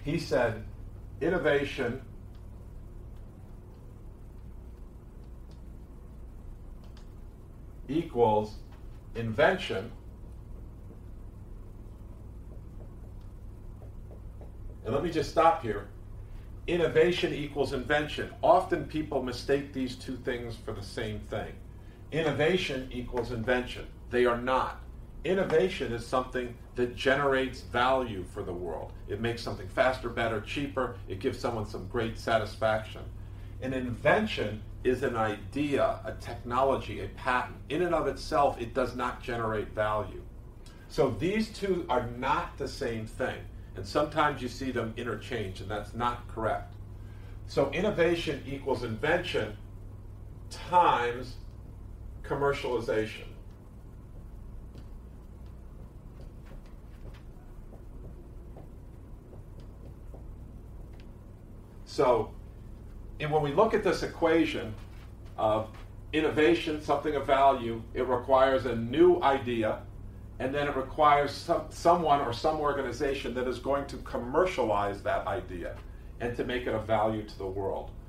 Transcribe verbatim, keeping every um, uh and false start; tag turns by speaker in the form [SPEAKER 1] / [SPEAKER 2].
[SPEAKER 1] He said, innovation equals invention, and let me just stop here. Innovation equals invention. Often people mistake these two things for the same thing. Innovation equals invention. They are not. Innovation is something that generates value for the world. It makes something faster, better, cheaper. It gives someone some great satisfaction. An invention is an idea, a technology, a patent. In and of itself, it does not generate value. So these two are not the same thing. And sometimes you see them interchanged, and that's not correct. So innovation equals invention times commercialization. So and when we look at this equation of innovation, something of value, it requires a new idea, and then it requires some, someone or some organization that is going to commercialize that idea and to make it of value to the world.